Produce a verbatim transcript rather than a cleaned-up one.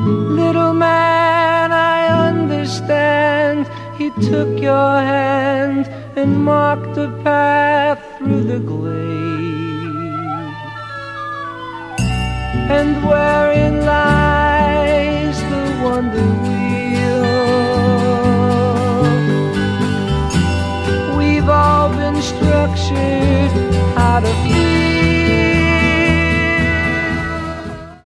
Little man, I understand. He took your hand and marked a path through the glade. And wherein lies the wonder wheel, we've all been structured